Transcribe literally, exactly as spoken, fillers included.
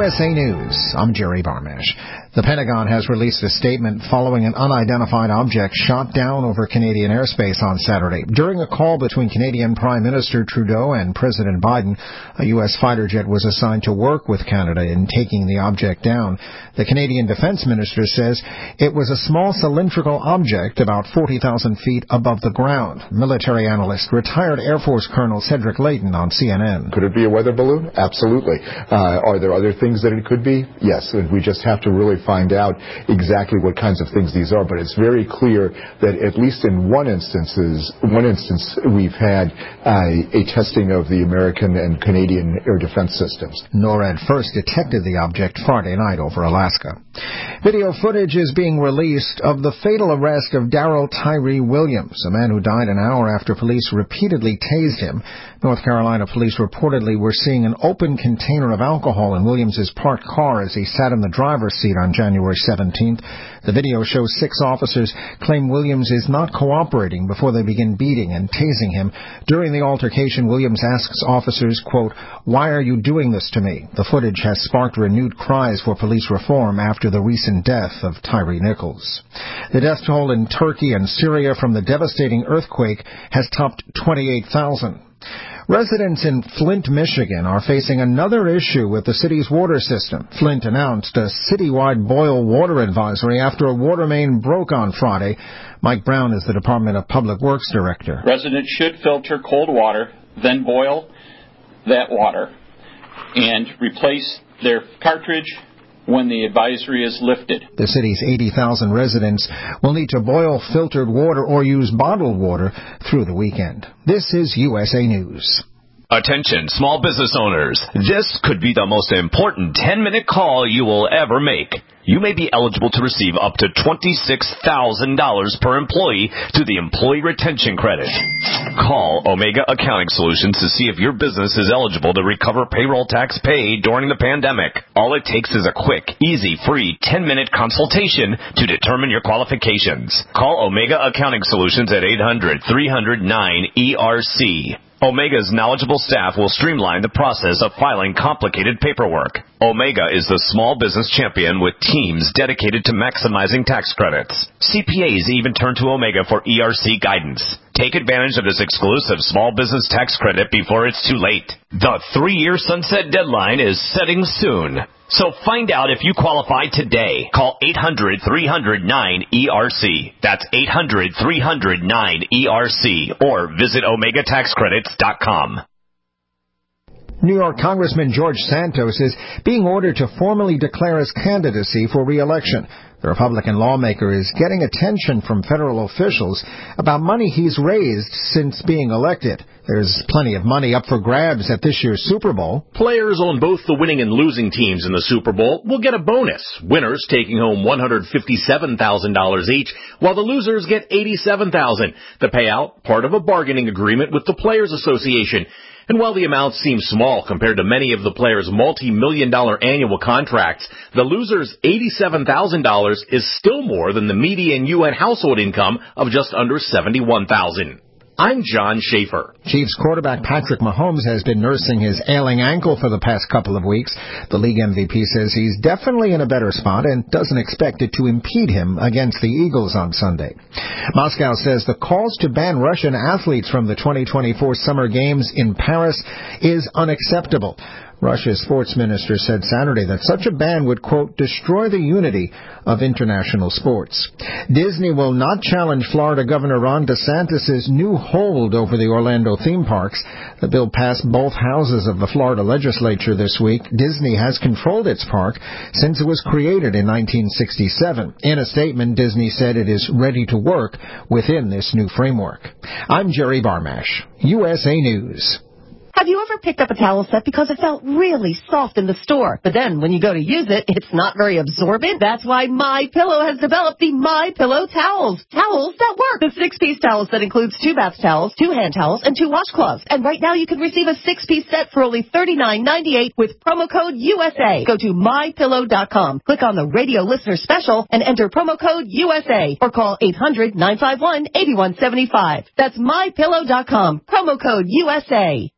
S A News, I'm Jerry Barmash. The Pentagon has released a statement following an unidentified object shot down over Canadian airspace on Saturday. During a call between Canadian Prime Minister Trudeau and President Biden, a U S fighter jet was assigned to work with Canada in taking the object down. The Canadian Defense Minister says it was a small cylindrical object about forty thousand feet above the ground. Military analyst, retired Air Force Colonel Cedric Leighton on C N N. Could it be a weather balloon? Absolutely. Uh, are there other things that it could be? Yes, and we just have to really find out exactly what kinds of things these are. But it's very clear that at least in one instances, one instance, we've had uh, a testing of the American and Canadian air defense systems. NORAD first detected the object Friday night over Alaska. Video footage is being released of the fatal arrest of Darrell Tyree Williams, a man who died an hour after police repeatedly tased him. North Carolina police reportedly were seeing an open container of alcohol in Williams's parked car as he sat in the driver's seat on January seventeenth. The video shows six officers claim Williams is not cooperating before they begin beating and tasing him. During the altercation, Williams asks officers, quote, "Why are you doing this to me?" The footage has sparked renewed cries for police reform after the recent death of Tyree Nichols. The death toll in Turkey and Syria from the devastating earthquake has topped twenty-eight thousand. Residents in Flint, Michigan are facing another issue with the city's water system. Flint announced a citywide boil water advisory after a water main broke on Friday. Mike Brown is the Department of Public Works Director. Residents should filter cold water, then boil that water, and replace their cartridge when the advisory is lifted. The city's eighty thousand residents will need to boil filtered water or use bottled water through the weekend. This is U S A News. Attention, small business owners. This could be the most important ten-minute call you will ever make. You may be eligible to receive up to twenty-six thousand dollars per employee through the Employee Retention Credit. Call Omega Accounting Solutions to see if your business is eligible to recover payroll tax paid during the pandemic. All it takes is a quick, easy, free ten-minute consultation to determine your qualifications. Call Omega Accounting Solutions at eight hundred, three hundred, nine E R C. Omega's knowledgeable staff will streamline the process of filing complicated paperwork. Omega is the small business champion with teams dedicated to maximizing tax credits. C P As even turn to Omega for E R C guidance. Take advantage of this exclusive small business tax credit before it's too late. The three-year sunset deadline is setting soon. So find out if you qualify today. Call eight hundred, three hundred, nine E R C. That's eight hundred, three hundred, nine E R C. Or visit omega tax credits dot com. New York Congressman George Santos is being ordered to formally declare his candidacy for re-election. The Republican lawmaker is getting attention from federal officials about money he's raised since being elected. There's plenty of money up for grabs at this year's Super Bowl. Players on both the winning and losing teams in the Super Bowl will get a bonus. Winners taking home one hundred fifty-seven thousand dollars each, while the losers get eighty-seven thousand dollars. The payout, part of a bargaining agreement with the Players Association. And while the amount seems small compared to many of the players' multi-million dollar annual contracts, the loser's eighty-seven thousand dollars is still more than the median U N household income of just under seventy-one thousand dollars. I'm John Schaefer. Chiefs quarterback Patrick Mahomes has been nursing his ailing ankle for the past couple of weeks. The league M V P says he's definitely in a better spot and doesn't expect it to impede him against the Eagles on Sunday. Moscow says the calls to ban Russian athletes from the twenty twenty-four Summer Games in Paris is unacceptable. Russia's sports minister said Saturday that such a ban would, quote, destroy the unity of international sports. Disney will not challenge Florida Governor Ron DeSantis' new hold over the Orlando theme parks. The bill passed both houses of the Florida legislature this week. Disney has controlled its park since it was created in nineteen sixty-seven. In a statement, Disney said it is ready to work within this new framework. I'm Jerry Barmash, U S A News. Have you ever picked up a towel set because it felt really soft in the store, but then when you go to use it, it's not very absorbent? That's why MyPillow has developed the MyPillow towels. Towels that work. The six-piece towel set includes two bath towels, two hand towels, and two washcloths. And right now you can receive a six-piece set for only thirty-nine ninety-eight with promo code U S A. Go to my pillow dot com, click on the radio listener special, and enter promo code U S A, or call eight hundred, nine five one, eight one seven five. That's my pillow dot com, promo code U S A.